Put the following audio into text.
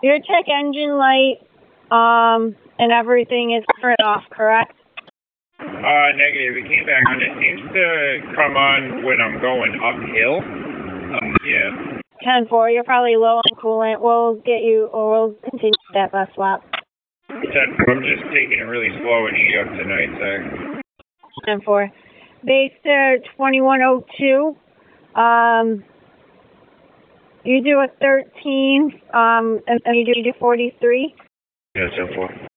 Your check engine light, and everything is turned off, correct? Negative. It came back on. It seems to come on when I'm going uphill. Yeah. 10-4, you're probably low on coolant. We'll continue that bus swap. 10-4, I'm just taking it really slow and shut tonight, Zach. 10-4. Base to 2102. You do a 13, and you do 43. Yeah, 10-4.